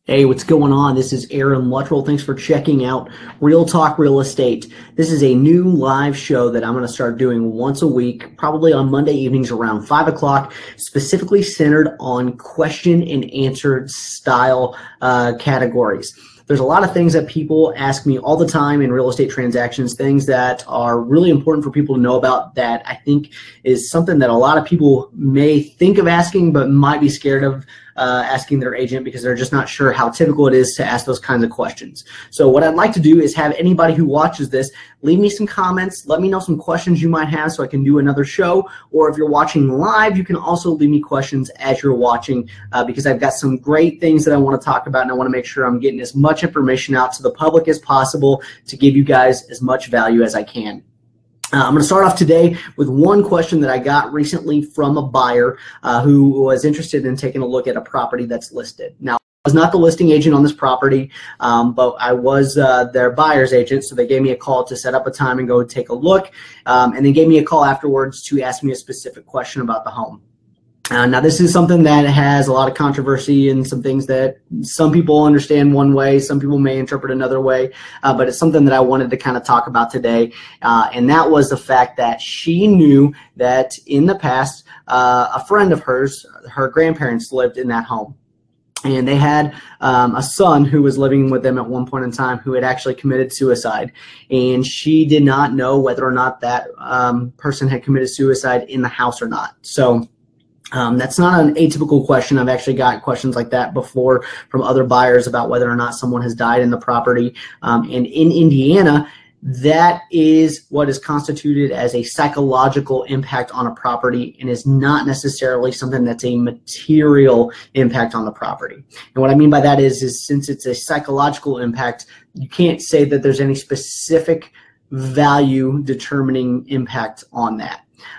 Hey, what's going on? This is Aaron Luttrell. Thanks for checking out Real Talk Real Estate. This is a new live show that I'm going to start doing once a week, probably on Monday evenings around 5 o'clock, specifically centered on question and answer style categories. There's a lot of things that people ask me all the time in real estate transactions, things that are really important for people to know about that I think is something that a lot of people may think of asking but might be scared of asking their agent because they're just not sure how typical it is to ask those kinds of questions. So what I'd like to do is have anybody who watches this leave me some comments, let me know some questions you might have so I can do another show, or if you're watching live, you can also leave me questions as you're watching because I've got some great things that I want to talk about, and I want to make sure I'm getting as much information out to the public as possible to give you guys as much value as I can. I'm going to start off today with one question that I got recently from a buyer who was interested in taking a look at a property that's listed. Now, I was not the listing agent on this property, but I was their buyer's agent, so they gave me a call to set up a time and go take a look, and then gave me a call afterwards to ask me a specific question about the home. Now, this is something that has a lot of controversy and some things that some people understand one way, some people may interpret another way, but it's something that I wanted to kind of talk about today, and that was the fact that she knew that in the past, a friend of hers, her grandparents lived in that home. And they had a son who was living with them at one point in time who had actually committed suicide. And she did not know whether or not that person had committed suicide in the house or not. So that's not an atypical question. I've actually got questions like that before from other buyers about whether or not someone has died in the property. And in Indiana, that is what is constituted as a psychological impact on a property and is not necessarily something that's a material impact on the property. And what I mean by that is since it's a psychological impact, you can't say that there's any specific value determining impact on that.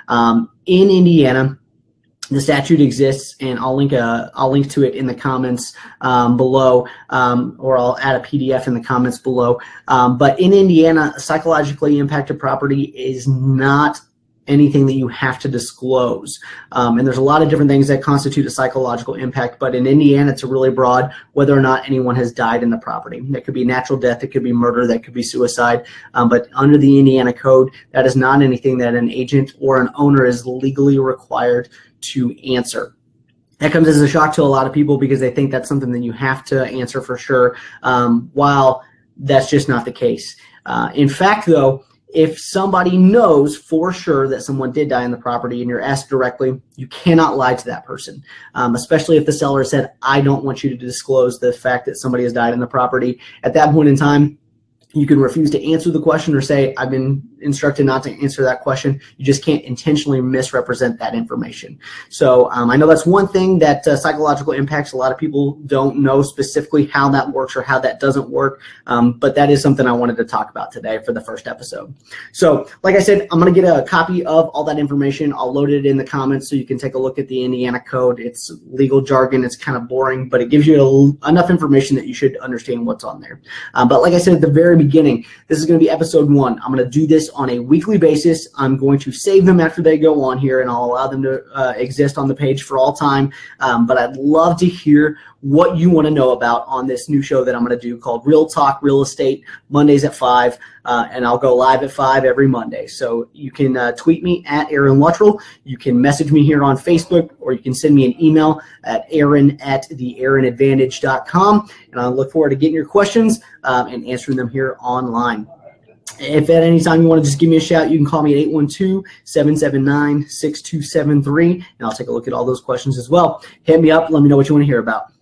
In Indiana, the statute exists, and I'll link to it in the comments below, or I'll add a PDF in the comments below. But in Indiana, psychologically impacted property is not anything that you have to disclose. And there's a lot of different things that constitute a psychological impact, but in Indiana, it's a really broad whether or not anyone has died in the property. That could be natural death, it could be murder, that could be suicide. But under the Indiana code, that is not anything that an agent or an owner is legally required to answer. That comes as a shock to a lot of people because they think that's something that you have to answer for sure, while that's just not the case. In fact, though, if somebody knows for sure that someone did die in the property and you're asked directly, you cannot lie to that person, especially if the seller said, I don't want you to disclose the fact that somebody has died in the property. At that point in time, you can refuse to answer the question or say, I've been instructed not to answer that question. You just can't intentionally misrepresent that information. So I know that's one thing that psychological impacts, a lot of people don't know specifically how that works or how that doesn't work, but that is something I wanted to talk about today for the first episode. So like I said, I'm going to get a copy of all that information. I'll load it in the comments so you can take a look at the Indiana code. It's legal jargon. It's kind of boring, but it gives you enough information that you should understand what's on there. But like I said at the very beginning, this is going to be episode 1. I'm going to do this on a weekly basis. I'm going to save them after they go on here, and I'll allow them to exist on the page for all time. But I'd love to hear what you want to know about on this new show that I'm going to do called Real Talk Real Estate, Mondays at 5, and I'll go live at 5 every Monday. So you can tweet me at Aaron Luttrell. You can message me here on Facebook, or you can send me an email at aaron@theaaronadvantage.com, and I look forward to getting your questions and answering them here online. If at any time you want to just give me a shout, you can call me at 812-779-6273, and I'll take a look at all those questions as well. Hit me up. Let me know what you want to hear about.